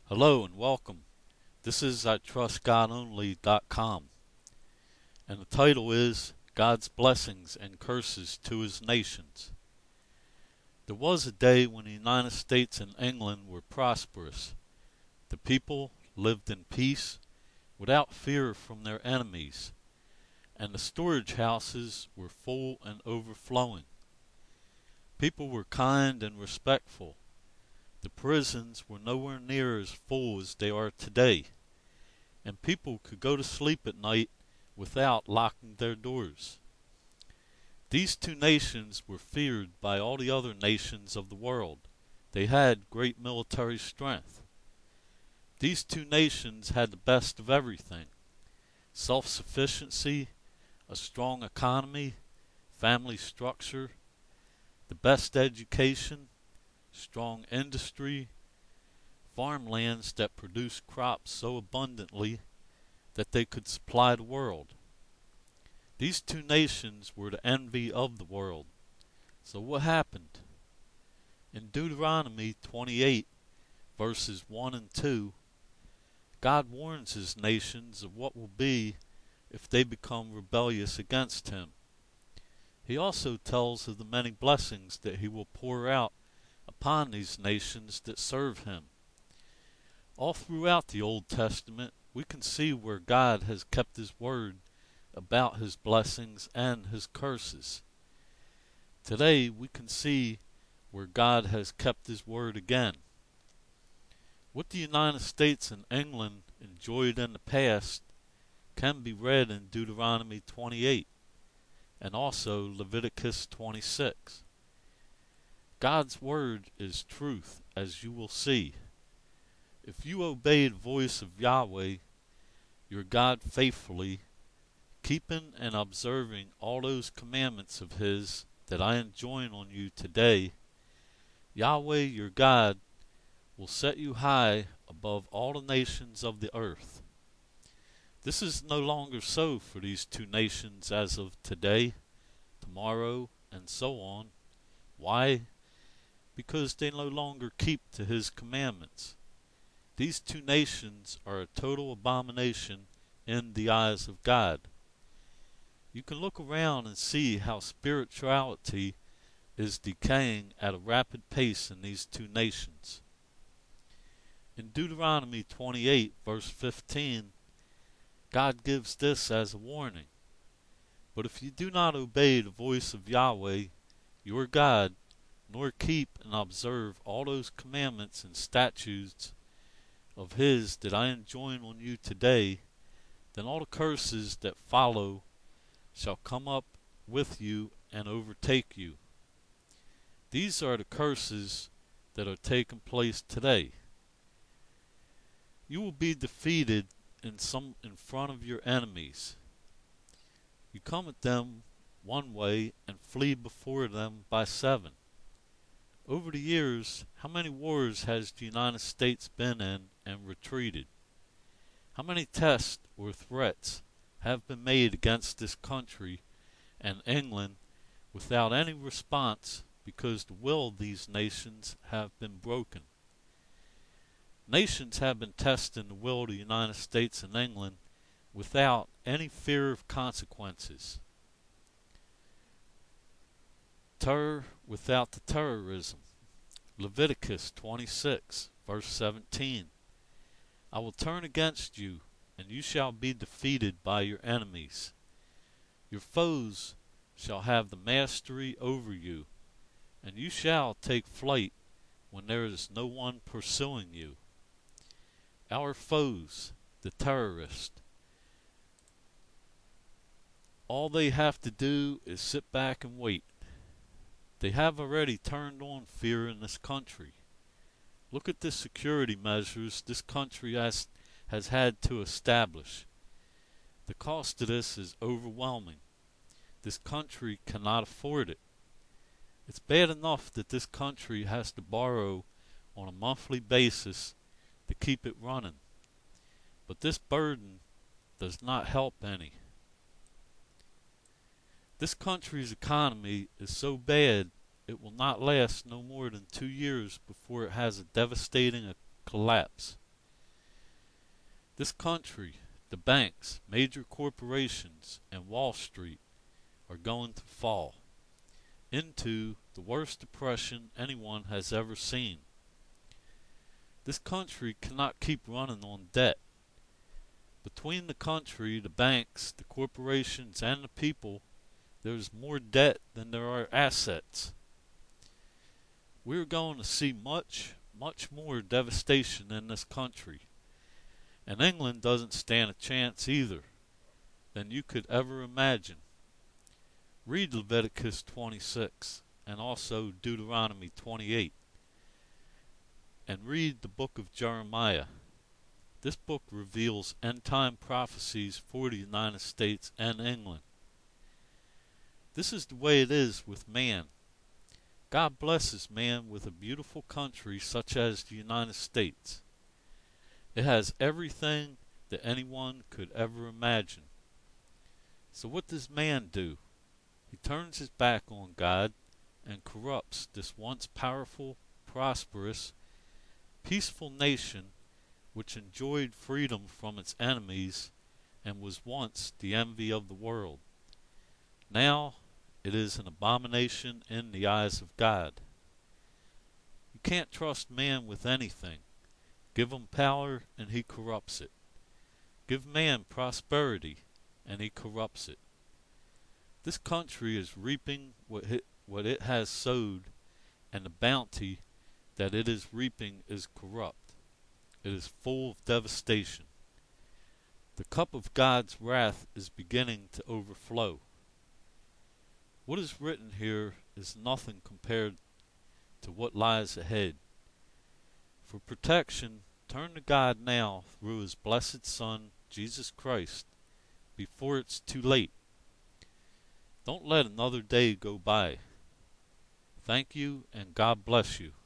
Hello and welcome. This is ITrustGodOnly.com, and the title is God's Blessings and Curses to His Nations. There was a day when the United States and England were prosperous. The people lived in peace without fear from their enemies, and the storage houses were full and overflowing. People were kind and respectful. The prisons were nowhere near as full as they are today, and people could go to sleep at night without locking their doors. These two nations were feared by all the other nations of the world. They had great military strength. These two nations had the best of everything: self-sufficiency, a strong economy, family structure, the best education, strong industry, farmlands that produced crops so abundantly that they could supply the world. These two nations were the envy of the world. So what happened? In Deuteronomy 28, verses 1 and 2, God warns His nations of what will be if they become rebellious against Him. He also tells of the many blessings that He will pour out upon these nations that serve Him. All throughout the Old Testament, we can see where God has kept His word about His blessings and His curses. Today, we can see where God has kept His word again. What the United States and England enjoyed in the past can be read in Deuteronomy 28 and also Leviticus 26. God's word is truth, as you will see. If you obey the voice of Yahweh, your God, faithfully, keeping and observing all those commandments of His that I enjoin on you today, Yahweh your God will set you high above all the nations of the earth. This is no longer so for these two nations as of today, tomorrow, and so on. Why? Because they no longer keep to His commandments. These two nations are a total abomination in the eyes of God. You can look around and see how spirituality is decaying at a rapid pace in these two nations. In Deuteronomy 28, verse 15, God gives this as a warning. But if you do not obey the voice of Yahweh, your God, nor keep and observe all those commandments and statutes of His that I enjoin on you today, then all the curses that follow shall come up with you and overtake you. These are the curses that are taking place today. You will be defeated in front of your enemies. You come at them one way and flee before them by seven. Over the years, how many wars has the United States been in and retreated? How many tests or threats have been made against this country and England without any response, because the will of these nations have been broken? Nations have been testing the will of the United States and England without any fear of consequences. Terror without the terrorism. Leviticus 26, verse 17. I will turn against you, and you shall be defeated by your enemies. Your foes shall have the mastery over you, and you shall take flight when there is no one pursuing you. Our foes, the terrorists, all they have to do is sit back and wait. They have already turned on fear in this country. Look at the security measures this country has had to establish. The cost of this is overwhelming. This country cannot afford it. It's bad enough that this country has to borrow on a monthly basis to keep it running. But this burden does not help any. This country's economy is so bad it will not last no more than 2 years before it has a devastating collapse. This country, the banks, major corporations, and Wall Street are going to fall into the worst depression anyone has ever seen. This country cannot keep running on debt. Between the country, the banks, the corporations, and the people, there's more debt than there are assets. We're going to see much, much more devastation in this country. And England doesn't stand a chance either than you could ever imagine. Read Leviticus 26 and also Deuteronomy 28. And read the book of Jeremiah. This book reveals end-time prophecies for the United States and England. This is the way it is with man. God blesses man with a beautiful country such as the United States. It has everything that anyone could ever imagine. So what does man do? He turns his back on God and corrupts this once powerful, prosperous, peaceful nation which enjoyed freedom from its enemies and was once the envy of the world. Now it is an abomination in the eyes of God. You can't trust man with anything. Give him power and he corrupts it. Give man prosperity and he corrupts it. This country is reaping what it has sowed, and the bounty that it is reaping is corrupt. It is full of devastation. The cup of God's wrath is beginning to overflow. What is written here is nothing compared to what lies ahead. For protection, turn to God now through His blessed Son, Jesus Christ, before it's too late. Don't let another day go by. Thank you, and God bless you.